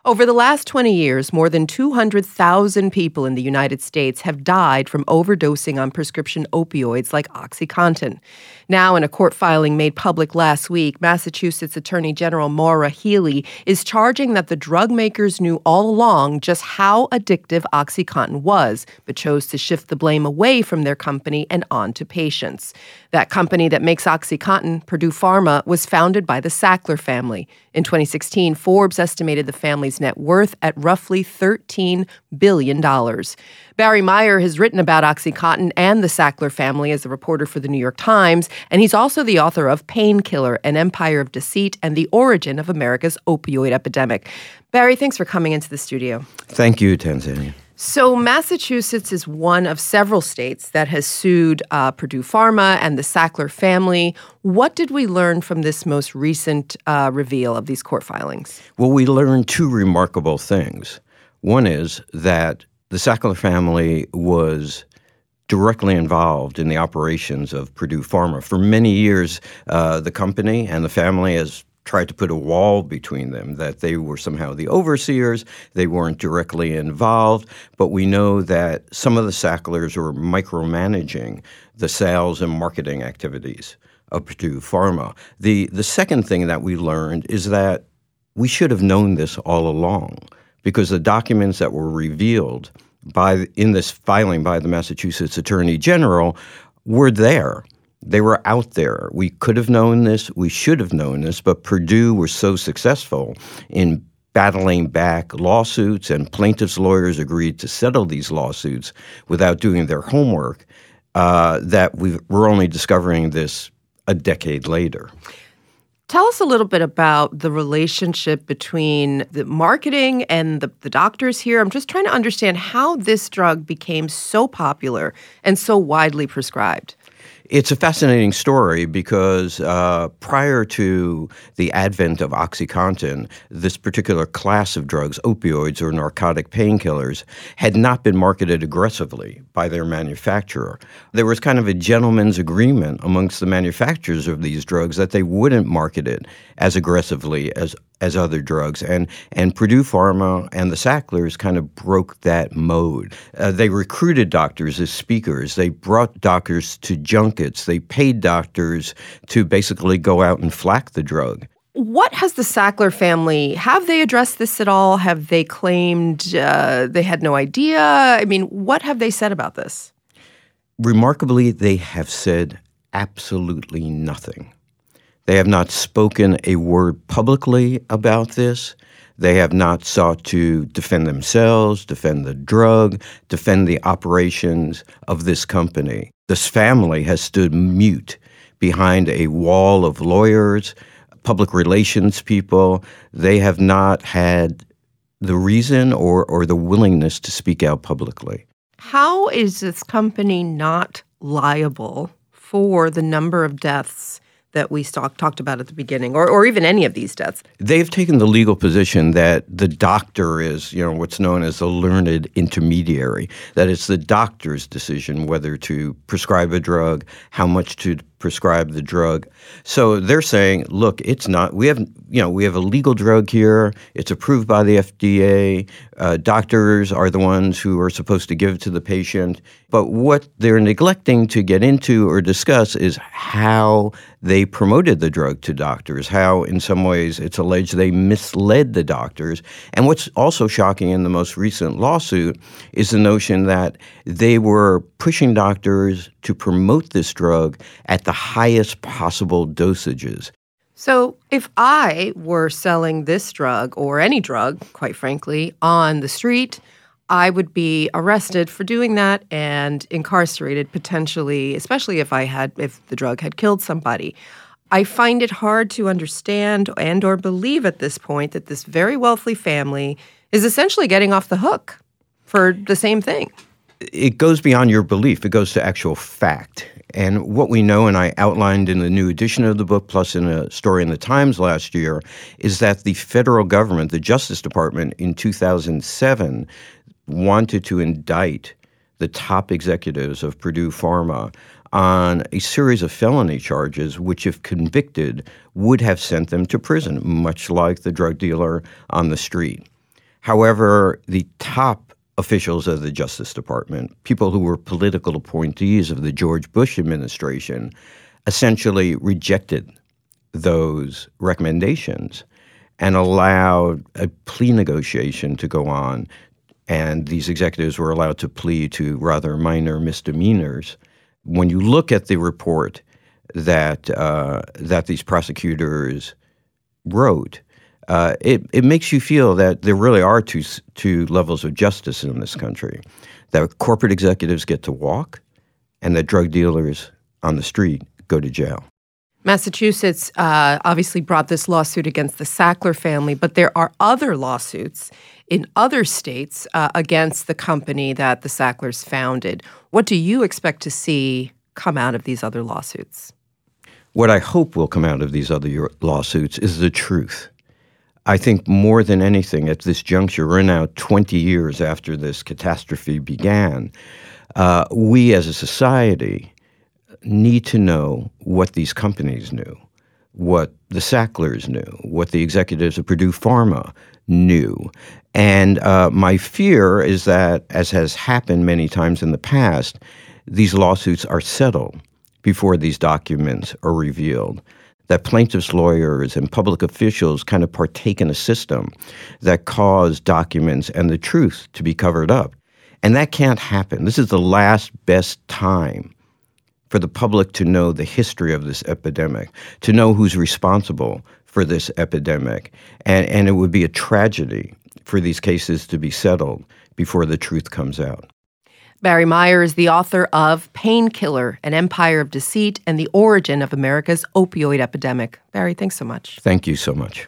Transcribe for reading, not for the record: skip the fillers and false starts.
Over the last 20 years, more than 200,000 people in the United States have died from overdosing on prescription opioids like OxyContin. Now, in a court filing made public last week, Massachusetts Attorney General Maura Healey is charging that the drug makers knew all along just how addictive OxyContin was, but chose to shift the blame away from their company and onto patients. That company that makes OxyContin, Purdue Pharma, was founded by the Sackler family. In 2016, Forbes estimated the family's net worth at roughly $13 billion. Barry Meyer has written about OxyContin and the Sackler family as a reporter for the New York Times, and he's also the author of Painkiller, An Empire of Deceit and the Origin of America's Opioid Epidemic. Barry, thanks for coming into the studio. Thank you, Tanzania. So Massachusetts is one of several states that has sued Purdue Pharma and the Sackler family. What did we learn from this most recent reveal of these court filings? Well, we learned two remarkable things. One is that the Sackler family was directly involved in the operations of Purdue Pharma. For many years, the company and the family has tried to put a wall between them, that they were somehow the overseers, they weren't directly involved, but we know that some of the Sacklers were micromanaging the sales and marketing activities of Purdue Pharma. The second thing that we learned is that we should have known this all along, because the documents that were revealed in this filing by the Massachusetts Attorney General were there. They were out there. We could have known this. We should have known this. But Purdue was so successful in battling back lawsuits, and plaintiffs' lawyers agreed to settle these lawsuits without doing their homework, that we're only discovering this a decade later. Tell us a little bit about the relationship between the marketing and the doctors here. I'm just trying to understand how this drug became so popular and so widely prescribed. It's a fascinating story because prior to the advent of OxyContin, this particular class of drugs, opioids or narcotic painkillers, had not been marketed aggressively by their manufacturer. There was kind of a gentleman's agreement amongst the manufacturers of these drugs that they wouldn't market it as aggressively as other drugs. And Purdue Pharma and the Sacklers kind of broke that mode. They recruited doctors as speakers. They brought doctors to junkets. They paid doctors to basically go out and flack the drug. What has the Sackler family, have they addressed this at all? Have they claimed they had no idea? I mean, what have they said about this? Remarkably, they have said absolutely nothing. They have not spoken a word publicly about this. They have not sought to defend themselves, defend the drug, defend the operations of this company. This family has stood mute behind a wall of lawyers, public relations people. They have not had the reason or the willingness to speak out publicly. How is this company not liable for the number of deaths that we talked about at the beginning, or even any of these deaths? They've taken the legal position that the doctor is, what's known as a learned intermediary, that it's the doctor's decision whether to prescribe a drug, how much to prescribe the drug. So they're saying, look, it's not, we have a legal drug here. It's approved by the FDA. Doctors are the ones who are supposed to give it to the patient. But what they're neglecting to get into or discuss is how they promoted the drug to doctors, how in some ways it's alleged they misled the doctors. And what's also shocking in the most recent lawsuit is the notion that they were pushing doctors to promote this drug at the highest possible dosages. So if I were selling this drug, or any drug, quite frankly, on the street, I would be arrested for doing that and incarcerated potentially, especially if the drug had killed somebody. I find it hard to understand and or believe at this point that this very wealthy family is essentially getting off the hook for the same thing. It goes beyond your belief. It goes to actual fact. And what we know, and I outlined in the new edition of the book, plus in a story in the Times last year, is that the federal government, the Justice Department, in 2007 wanted to indict the top executives of Purdue Pharma on a series of felony charges, which, if convicted, would have sent them to prison, much like the drug dealer on the street. However, the top officials of the Justice Department, people who were political appointees of the George Bush administration, essentially rejected those recommendations and allowed a plea negotiation to go on. And these executives were allowed to plead to rather minor misdemeanors. When you look at the report that these prosecutors wrote, it makes you feel that there really are two levels of justice in this country, that corporate executives get to walk and that drug dealers on the street go to jail. Massachusetts obviously brought this lawsuit against the Sackler family, but there are other lawsuits in other states against the company that the Sacklers founded. What do you expect to see come out of these other lawsuits? What I hope will come out of these other lawsuits is the truth. I think more than anything at this juncture, we're now 20 years after this catastrophe began, we as a society need to know what these companies knew, what the Sacklers knew, what the executives of Purdue Pharma knew. And my fear is that, as has happened many times in the past, these lawsuits are settled before these documents are revealed, that plaintiffs' lawyers and public officials kind of partake in a system that caused documents and the truth to be covered up. And that can't happen. This is the last best time for the public to know the history of this epidemic, to know who's responsible for this epidemic. And it would be a tragedy for these cases to be settled before the truth comes out. Barry Meyer is the author of Painkiller, An Empire of Deceit and the Origin of America's Opioid Epidemic. Barry, thanks so much. Thank you so much.